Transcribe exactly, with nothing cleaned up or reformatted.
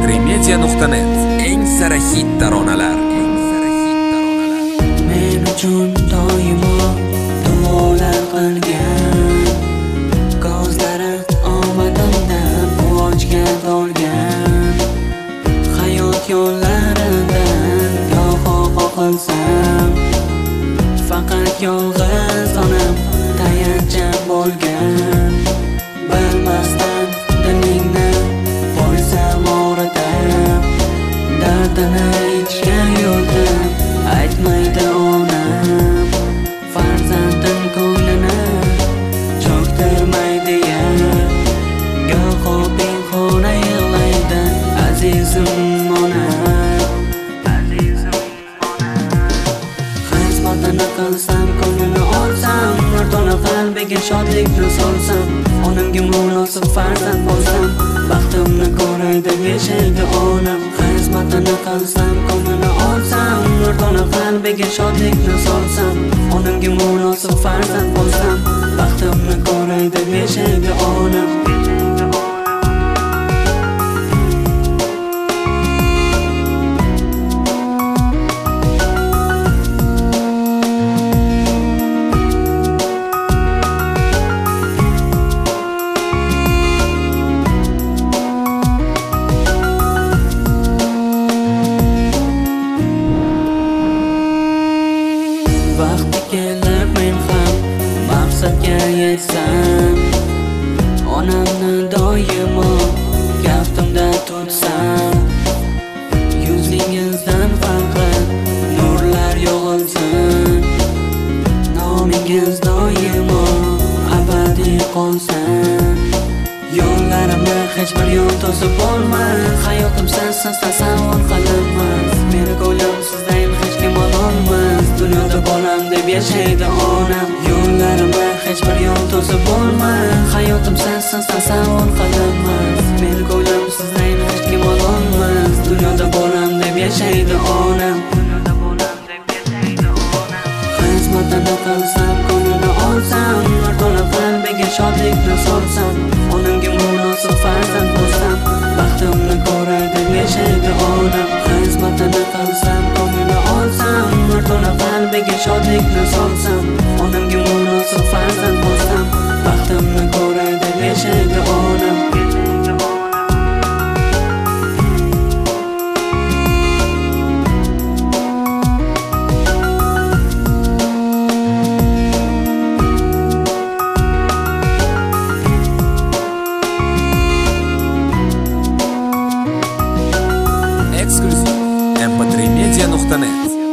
tri media nuqta net eng sara hit taronalar. Men uchun doimo duolar qilgan, ko'zlari omadimdan quvonchga to'lgan. Hayot yo'llaridan goho qoqilsam, faqat yolg'iz onam tayanchim bo'lgan. Bilmasdan dilingni qo'ysam o'radan, dardini ichgan yo'ldan aytmaydi onam. Farzandim ko'nglini cho'ktirmaydi ya, goho pinhona yig'laydi azizim onam. Xizmatini qilsam, ko'nglini olsam, nur to'la qalbiga shodlikni solsam, onamga munosib farzand bo'lsam, baxtimni ko'ray deb yashaydi onam. Xizmatini qilsam, ko'nglini olsam, nur to'la qalbiga shodlikni solsam, onamga munosib farzand bo'lsam, baxtimni ko'ray deb yashaydi onam. Vaqti kelib men ham maqsadga yetsam, onamni doimo kaftimda tutsam, yuzingizdan faqat nurlar yog'ilsin, nomingiz doimo abadiy qolsin. Yo'llarimni hech bir yo'l to'sib bo'lmas, hayotim sensiz tasavvur qilinmas. Meni ko'nglim sizdan hech kim ololmas, dunyoda bo'lam deb yashaydi onam. Yo'llarimni hech bir yo'l to'sib bo'lmas, hayotim sensiz tasavvur qilinmas. Meni ko'nglim sizdan hech kim ololmas, dunyoda bo'lam deb yashaydi onam. Xizmatini qilsam, ko'nglini olsam, nur to'la qalbiga shodlikni solsam, onamga munosib farzand bo'lsam, baxtimni ko'ray deb yashaydi onam. Xizmatini qilsam, ko'nglini olsam, nur to'la qalbiga shodlikni solsam, onamga munosib farzand bo'lsam, baxtimni ko'ray deb yashaydi onam. Eksklyuziv em pe tri media nuqta net